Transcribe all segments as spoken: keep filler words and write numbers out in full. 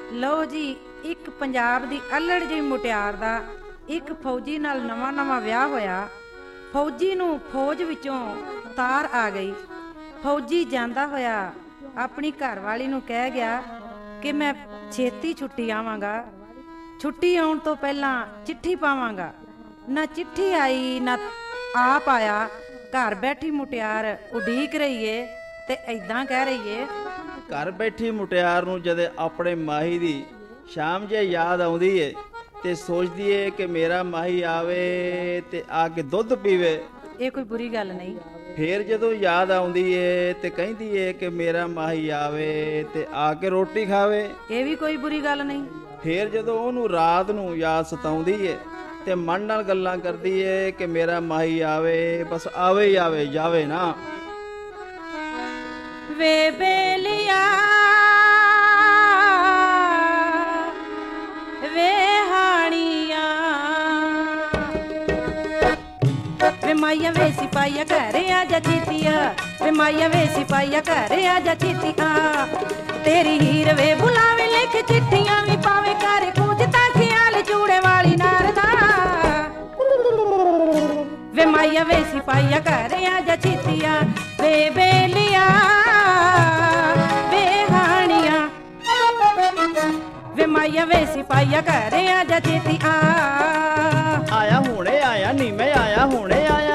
ਲਓ ਜੀ, ਇੱਕ ਪੰਜਾਬ ਦੀ ਅਲੜ ਜਿਹੀ ਮੁਟਿਆਰ ਦਾ ਇੱਕ ਫੌਜੀ ਨਾਲ ਨਵਾਂ ਨਵਾਂ ਵਿਆਹ ਹੋਇਆ। ਫੌਜੀ ਨੂੰ ਫੌਜ ਵਿੱਚੋਂ ਤਾਰ ਆ ਗਈ। ਫੌਜੀ ਜਾਂਦਾ ਹੋਇਆ ਆਪਣੀ ਘਰਵਾਲੀ ਨੂੰ ਕਹਿ ਗਿਆ ਕਿ ਮੈਂ ਛੇਤੀ ਛੁੱਟੀ ਆਵਾਂਗਾ, ਛੁੱਟੀ ਆਉਣ ਤੋਂ ਪਹਿਲਾਂ ਚਿੱਠੀ ਪਾਵਾਂਗਾ। ਨਾ ਚਿੱਠੀ ਆਈ ਨਾ ਆਪ ਆਇਆ। ਘਰ ਬੈਠੀ ਮੁਟਿਆਰ ਉਡੀਕ ਰਹੀ ਏ ਤੇ ਏਦਾਂ ਕਹਿ ਰਹੀ ਏ। ਘਰ ਬੈਠੀ ਮੁਟਿਆਰ ਨੂੰ ਜਦੇ ਆਪਣੇ ਮਾਹੀ ਦੀ ਸ਼ਾਮ ਜੇ ਯਾਦ ਆਉਂਦੀ ਏ ਤੇ ਸੋਚਦੀ ਏ ਕਿ ਮੇਰਾ ਮਾਹੀ ਆਵੇ ਤੇ ਆ ਕੇ ਦੁੱਧ ਪੀਵੇ। ਇਹ ਕੋਈ ਬੁਰੀ ਗੱਲ ਨਹੀਂ। ਫੇਰ ਜਦੋਂ ਯਾਦ ਆਉਂਦੀ ਏ ਤੇ ਕਹਿੰਦੀ ਏ ਕਿ ਮੇਰਾ ਮਾਹੀ ਆਵੇ ਤੇ ਆ ਕੇ ਰੋਟੀ ਖਾਵੇ। ਇਹ ਵੀ ਕੋਈ ਬੁਰੀ ਗੱਲ ਨਹੀਂ। ਫੇਰ ਜਦੋਂ ਉਹਨੂੰ ਰਾਤ ਨੂੰ ਯਾਦ ਸਤਾਉਂਦੀ ਏ ਤੇ ਮਨ ਨਾਲ ਗੱਲਾਂ ਕਰਦੀ ਏ ਕਿ ਮੇਰਾ ਮਾਹੀ ਆਵੇ, ਬਸ ਆਵੇ ਹੀ ਆਵੇ, ਜਾਵੇ ਨਾ। ਵੇ ਬੇਲੀਆ ਵੇ ਹਾਣੀਆਂ ਵੇ ਮਾਇਆ ਵੇ ਸਿਪਾਹੀਆ ਘਰੇ ਆ ਜਾ ਛੇਤੀਆ, ਵੇ ਮਾਇਆ ਵੇ ਸਿਪਾਹੀਆ ਘਰੇ ਆ ਜਾ ਛੇਤੀਆ। ਤੇਰੀ ਹੀਰ ਵੇ ਬੁਲਾਵੇ ਲਿਖ ਚਿੱਠੀਆਂ ਵੀ ਪਾਵੇ ਕਰ ਕੁਝ ਤਾਂ ਖਿਆਲ ਚੂੜੇ ਵਾਲੀ ਨਾਰ ਦਾ। ਵੇ ਮਾਇਆ ਵੇ ਸਿਪਾਹੀਆ ਘਰੇ ਆ ਜਾ ਛੇਤੀਆ, ਵੇ ਬੇਲੀਆ ਵੇ ਹਾਣੀਆਂ ਵੇ ਮਾਇਆ ਵੇ ਸਿਪਾਹੀਆ ਘਰੇ ਆ ਜਾ ਛੇਤੀਆ। ਆਇਆ ਹੁਣੇ ਆਇਆ ਨੀ ਮੈਂ ਆਇਆ ਹੁਣੇ ਆਇਆ।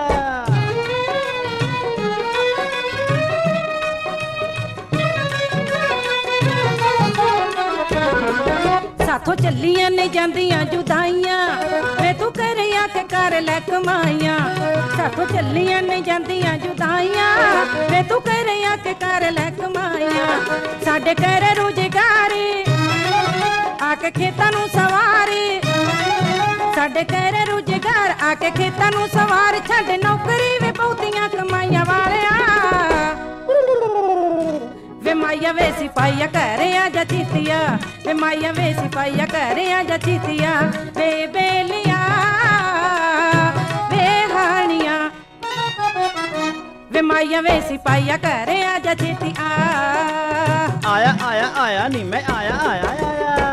ਸਾਥੋਂ ਚੱਲੀਆਂ ਨੇ ਜਾਂਦੀਆਂ ਜੁਦਾਈਆਂ, ਵੇ ਤੂੰ ਕਰਿਆ ਕਿ ਕਰ ਲੈ ਕਮਾਈਆਂ। ਸਾਥੋਂ ਚੱਲੀਆਂ ਨੇ ਜਾਂਦੀਆਂ ਜੁਦਾਈਆਂ, ਵੇ ਤੂੰ ਕਰਿਆ ਕਿ ਕਰ ਲੈ ਕਮਾਈਆਂ। ਸਾਡੇ ਘਰ ਰੁਜ਼ਗਾਰੀ ਆ ਕੇ ਖੇਤਾਂ ਨੂੰ ਸਵਾਰੀ, ਸਾਡੇ ਘਰ ਰੁਜ਼ਗਾਰ ਆ ਕੇ ਖੇਤਾਂ ਨੂੰ ਸਵਾਰ। ਛੱਡ ਨੌਕਰੀ ਵੇ ਬਹੁਤੀਆਂ ਕਮਾਈਆਂ ਵਾਲਿਆ, ਵੇ ਮਾਇਆ ਵੇ ਸਿਪਾਹੀਆ ਘਰੇ ਆ ਜਾ ਛੇਤੀਆ, ਵੇ ਮਾਇਆ ਵੇ ਸਿਪਾਹੀਆ ਘਰੇ ਆ ਜਾ ਛੇਤੀਆ। ਵੇ ਬੇਲੀਆ ਵੇ ਹਾਣੀਆਂ ਵੇ ਮਾਇਆ ਵੇ ਸਿਪਾਹੀਆ ਘਰੇ ਆ ਜਾ ਛੇਤੀਆ। ਆਇਆ ਆਇਆ ਆਇਆ ਨੀ ਮੈਂ ਆਇਆ ਆਇਆ ਆਇਆ।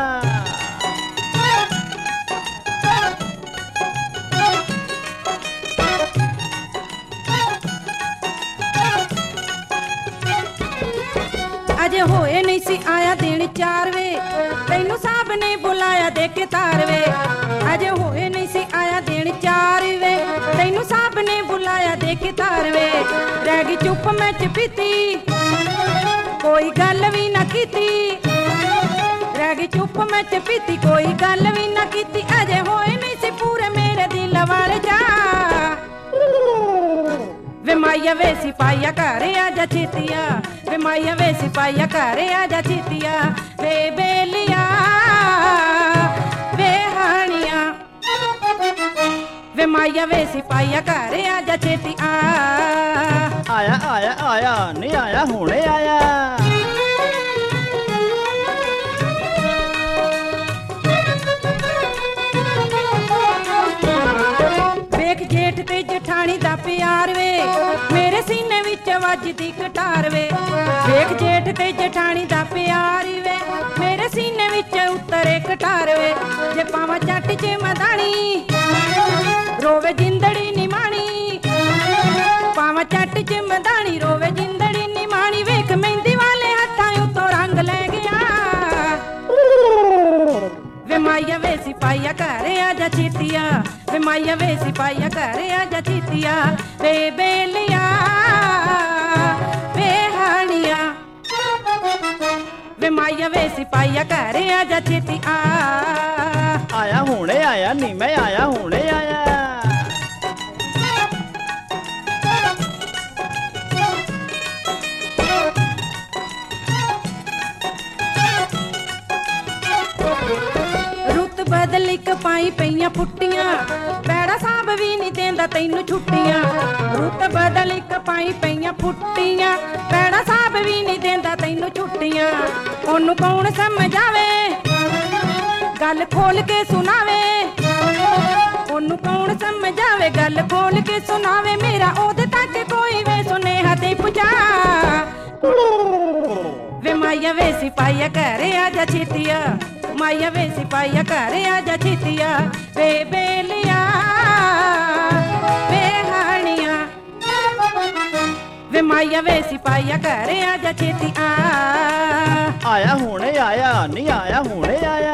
ਅਜੇ ਹੋਏ ਨਹੀਂ ਸੀ ਆਇਆ ਦਿਨ ਚਾਰ ਵੇ, ਤੈਨੂੰ ਸਾਬ ਨੇ ਬੁਲਾਇਆ ਦੇ ਕੇ ਤਾਰ ਵੇ। ਅਜੇ ਹੋਏ ਨਹੀਂ ਸੀ ਆਇਆ ਦਿਨ ਚਾਰ ਵੇ, ਤੈਨੂੰ ਸਾਬ ਨੇ ਬੁਲਾਇਆ ਦੇ ਕੇ ਤਾਰ ਵੇ। ਰਹਿ ਗਈ ਚੁੱਪ ਮੈਂ ਚਪੀਤੀ, ਕੋਈ ਗੱਲ ਵੀ ਨਾ ਕੀਤੀ। ਰਹਿ ਗਈ ਚੁੱਪ ਮੈਂ ਚਪੀਤੀ, ਕੋਈ ਗੱਲ ਵੀ ਨਾ ਕੀਤੀ। ਅਜੇ ਹੋਏ ਨਹੀਂ ਸੀ ਪੂਰੇ ਮੇਰੇ ਦਿਲ ਵਾਲੇ ਜਾ, ਵੇ ਮਾਇਆ ਵੇ ਸਿਪਾਹੀਆ ਘਰੇ ਆ ਜਾ ਛੇਤੀਆ, ਵੇ ਮਾਇਆ ਵੇ ਸਿਪਾਹੀਆ ਘਰੇ ਆ ਜਾ ਛੇਤੀਆ। ਵੇ ਬੇਲੀਆ ਵੇ ਹਾਣੀਆਂ ਵੇ ਮਾਇਆ ਵੇ ਸਿਪਾਹੀਆ ਘਰੇ ਆ ਜਾ ਛੇਤੀਆ। ਆਇਆ ਆਇਆ ਆਇਆ ਨਹੀਂ ਆਇਆ ਹੁਣੇ ਆਇਆ। ਵੇਖ ਜੇਠ ਤੇ ਜਠਾਣੀ ਦਾ ਪਿਆਰ ਵੇ, ਮੇਰੇ ਸੀਨੇ ਵਿੱਚ ਵੱਜਦੀ ਕਟਾਰ ਵੇ। ਵੇਖ ਜੇਠ ਤੇ ਜਠਾਣੀ ਦਾ ਪਿਆਰ ਵੇ, ਮੇਰੇ ਸੀਨੇ ਵਿੱਚ ਉਤਰੇ ਕਟਾਰ ਵੇ। ਜੇ ਪਾਵਾਂ ਚੱਟ ਚ ਮਦਾਣੀ ਰੋਵੇ ਜਿੰਦੜੀ ਨਿਮਾਣੀ, ਪਾਵਾਂ ਚੱਟ ਚ ਮਦਾਣੀ ਰੋਵੇ ਜਿੰਦੜੀ ਨਿਮਾਣੀ। ਵੇਖ ਮਹਿੰਦੀ ਵਾਲੇ ਹੱਥਾਂ ਉੱਤੋਂ ਰੰਗ ਲੈ ਗਿਆ, ਵੇ ਮਾਇਆ ਵੇ ਸਿਪਾਹੀਆ ਘਰੇ ਆ ਜਾ ਛੇਤੀਆ, ਵੇ ਮਾਇਆ ਵੇ ਸਿਪਾਹੀਆ ਘਰੇ ਆ ਜਾ ਛੇਤੀਆ। ਵੇ ਬੇਲੀਆ ਵੇ ਹਾਣੀਆਂ ਵੇ ਮਾਇਆ ਵੇ ਸਿਪਾਹੀਆ ਘਰੇ ਆ ਜਾ ਛੇਤੀਆ। ਆਇਆ ਹੁਣੇ ਆਇਆ ਨੀ ਮੈਂ ਆਇਆ ਹੁਣੇ ਆਇਆ। ਰੁੱਤ ਬਦਲੀ ਕਪਾਈ ਪਈਆਂ ਫੁੱਟੀਆਂ, ਪੈੜਾ ਸਾਬ ਵੀ ਨਹੀਂ ਦੇਂਦਾ ਤੈਨੂੰ ਛੁੱਟੀਆਂ। ਰੁੱਤ ਬਦਲੀ ਕਪਾਈ ਪਈਆਂ ਫੁੱਟੀਆਂ, ਪੈੜਾ ਸਾਬ ਵੀ ਨਹੀਂ ਦੇਂਦਾ ਤੈਨੂੰ ਛੁੱਟੀਆਂ। ਉਹਨੂੰ ਕੌਣ ਸਮਝਾਵੇ ਗੱਲ ਖੋਲ ਕੇ ਸੁਣਾਵੇ, ਉਹਨੂੰ ਕੌਣ ਸਮਝਾਵੇ ਗੱਲ ਖੋਲ ਕੇ ਸੁਣਾਵੇ। ਮੇਰਾ ਉਹਦੇ ਤੱਕ ਕੋਈ ਵੇ ਸੁਨੇਹਾ ਤੇ ਪੁਜਾ, ਵੇ ਮਾਇਆ ਵੇ ਸਿਪਾਹੀਆ ਘਰੇ ਆ ਜਾ ਛੇਤੀਆ, ਮਾਇਆ ਵੇ ਸਿਪਾਹੀਆ ਘਰ ਆ ਜਾ ਛੇਤੀਆ ਵੇ ਬੇਲੀਆ ਵੇ ਹਾਣੀਆਂ ਵੇ ਮਾਇਆ ਵੇ ਸਿਪਾਹੀਆ ਘਰ ਆ ਜਾ ਛੇਤੀ ਆ ਆਇਆ ਹੁਣੇ ਆਇਆ ਨਹੀਂ ਆਇਆ ਹੁਣੇ ਆਇਆ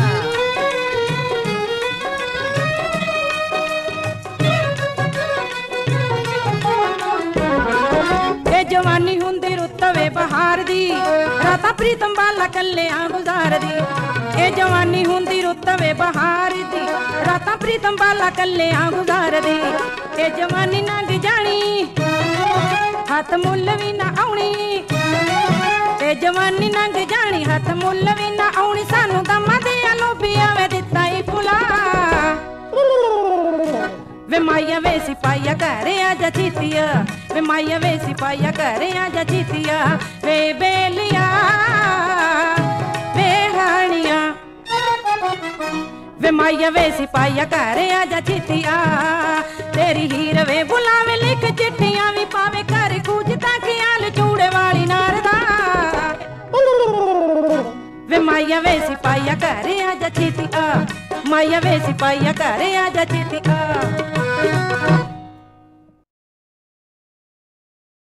ਇਹ ਜਵਾਨੀ ਹੁੰਦੀ ਰੁੱਤ ਵੇ ਬਹਾਰ ਦੀ ਰਾਤਾਂ ਪ੍ਰੀਤਮ ਬਾਲਾ ਕੱਲਿਆਂ ਗੁਜ਼ਾਰਦੀ ਇਹ ਜਵਾਨੀ ਹੁੰਦੀ ਰੁੱਤ ਵੇ ਬਹਾਰ ਦੀ ਰਾਤਾਂ ਪ੍ਰੀਤਮ ਬਾਲਾ ਕੱਲਿਆਂ ਗੁਜ਼ਾਰਦੀ ਇਹ ਜਵਾਨੀ ਲੰਘ ਜਾਣੀ ਹੱਥ ਮੁੱਲ ਵੀ ਨਾ ਆਉਣੀ ਇਹ ਜਵਾਨੀ ਲੰਘ ਜਾਣੀ ਹੱਥ ਮੁੱਲ ਵੀ ਨਾ ਆਉਣੀ ਸਾਨੂੰ ਦਮਾਂ ਦੇ ਲੋਭੀਆਂ ਵੇ ਦਿੱਤਾ ਹੀ ਭੁਲਾ ਵੇ ਮਾਇਆ ਵੇ ਸਿਪਾਹੀਆ ਘਰ ਆ ਜਾ ਛੇਤੀਆ ਵੇ ਮਾਇਆ ਵੇ ਸਿਪਾਹੀਆ ਘਰ ਆ ਜਾ ਛੇਤੀਆ ਵੇ ਬੇਲੀਆ ਵੇ ਹਾਣੀਆਂ ਵੇ ਮਾਇਆ ਵੇ ਸਿਪਾਹੀਆ ਘਰ ਆ ਜਾ ਛੇਤੀਆ ਤੇਰੀ ਹੀਰ ਵੇ ਬੁਲਾਵੇ ਲਿਖ ਚਿੱਠੀਆਂ ਵੀ ਪਾਵੇ ਘਰ ਕੁਝ ਤਾਂ ਖਿਆਲ ਚੂੜੇ ਵਾਲੀ ਨਾਰ ਦਾ ਵੇ ਮਾਇਆ ਵੇ ਸਿਪਾਹੀਆ ਘਰ ਆ ਜਾ ਛੇਤੀ ਆ ਮਾਇਆ ਵੇ ਸਿਪਾਹੀਆ ਘਰ ਆ ਜਾ ਛੇਤੀ ਆ